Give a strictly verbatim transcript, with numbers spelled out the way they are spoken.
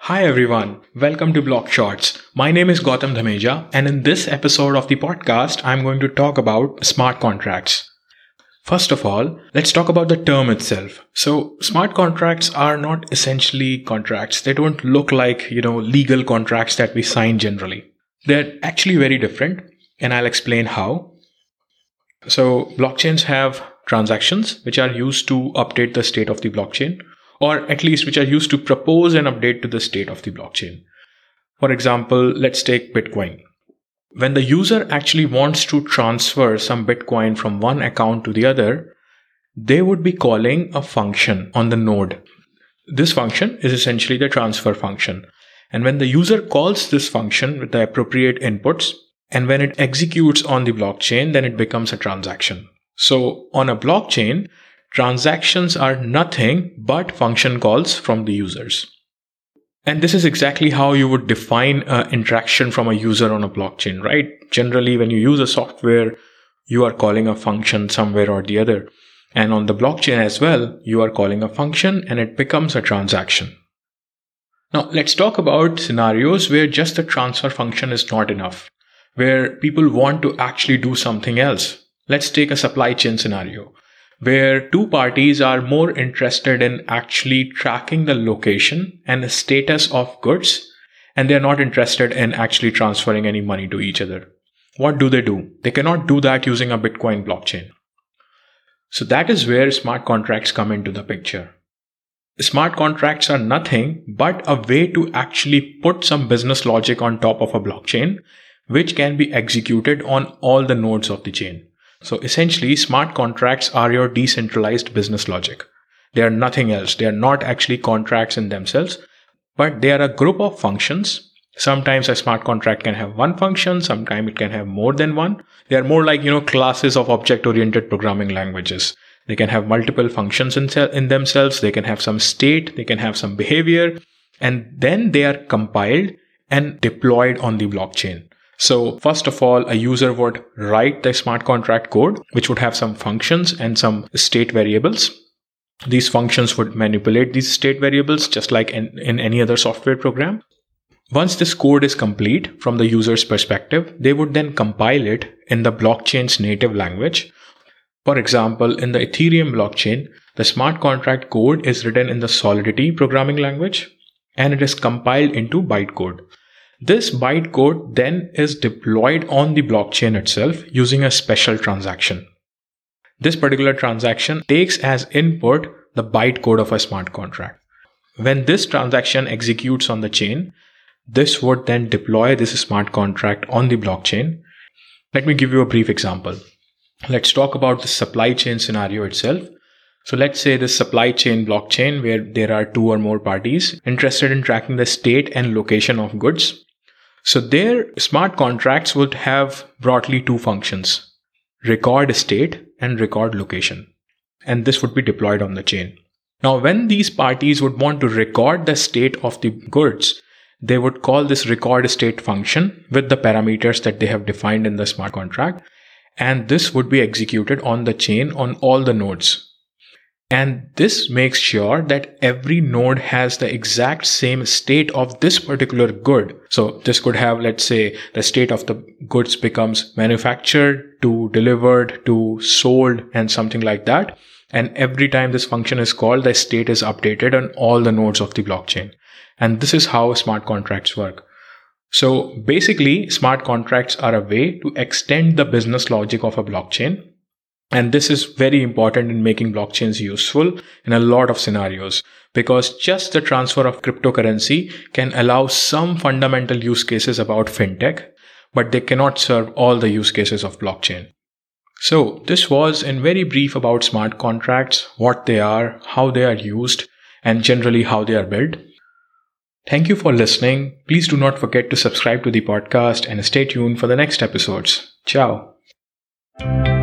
Hi everyone, welcome to Block Shorts. My name is Gautam Dhameja, and in this episode of the podcast, I'm going to talk about smart contracts. First of all, let's talk about the term itself. So, smart contracts are not essentially contracts. They don't look like, you know, legal contracts that we sign generally. They're actually very different, and I'll explain how. So, blockchains have transactions which are used to update the state of the blockchain, or at least which are used to propose an update to the state of the blockchain. For example, let's take Bitcoin. When the user actually wants to transfer some Bitcoin from one account to the other, they would be calling a function on the node. This function is essentially the transfer function. And when the user calls this function with the appropriate inputs, and when it executes on the blockchain, then it becomes a transaction. So on a blockchain, transactions are nothing but function calls from the users. And this is exactly how you would define an interaction from a user on a blockchain, right? Generally, when you use a software, you are calling a function somewhere or the other. And on the blockchain as well, you are calling a function and it becomes a transaction. Now, let's talk about scenarios where just the transfer function is not enough, where people want to actually do something else. Let's take a supply chain scenario, where two parties are more interested in actually tracking the location and the status of goods, and they're not interested in actually transferring any money to each other. What do they do? They cannot do that using a Bitcoin blockchain. So that is where smart contracts come into the picture. Smart contracts are nothing but a way to actually put some business logic on top of a blockchain, which can be executed on all the nodes of the chain. So essentially, smart contracts are your decentralized business logic. They are nothing else. They are not actually contracts in themselves, but they are a group of functions. Sometimes a smart contract can have one function. Sometimes it can have more than one. They are more like, you know, classes of object-oriented programming languages. They can have multiple functions in, in themselves. They can have some state. They can have some behavior. And then they are compiled and deployed on the blockchain. So first of all, a user would write the smart contract code, which would have some functions and some state variables. These functions would manipulate these state variables just like in, in any other software program. Once this code is complete from the user's perspective, they would then compile it in the blockchain's native language. For example, in the Ethereum blockchain, the smart contract code is written in the Solidity programming language, and it is compiled into bytecode. This bytecode then is deployed on the blockchain itself using a special transaction. This particular transaction takes as input the bytecode of a smart contract. When this transaction executes on the chain, this would then deploy this smart contract on the blockchain. Let me give you a brief example. Let's talk about the supply chain scenario itself. So let's say the supply chain blockchain where there are two or more parties interested in tracking the state and location of goods. So their smart contracts would have broadly two functions: record state and record location. And this would be deployed on the chain. Now, when these parties would want to record the state of the goods, they would call this record state function with the parameters that they have defined in the smart contract. And this would be executed on the chain on all the nodes. And this makes sure that every node has the exact same state of this particular good. So this could have, let's say, the state of the goods becomes manufactured to delivered to sold and something like that. And every time this function is called, the state is updated on all the nodes of the blockchain. And this is how smart contracts work. So basically, smart contracts are a way to extend the business logic of a blockchain. And this is very important in making blockchains useful in a lot of scenarios, because just the transfer of cryptocurrency can allow some fundamental use cases about fintech, but they cannot serve all the use cases of blockchain. So this was in very brief about smart contracts, what they are, how they are used, and generally how they are built. Thank you for listening. Please do not forget to subscribe to the podcast and stay tuned for the next episodes. Ciao.